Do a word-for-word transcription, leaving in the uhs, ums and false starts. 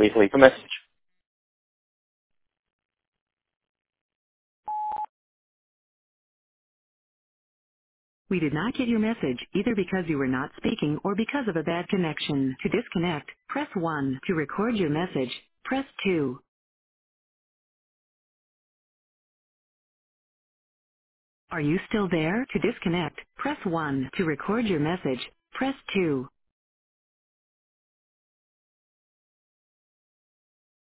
please leave a message. We did not get your message either because you were not speaking or because of a bad connection. To disconnect, press one. To record your message, press two. Are you still there? To disconnect, press one. To record your message, press two.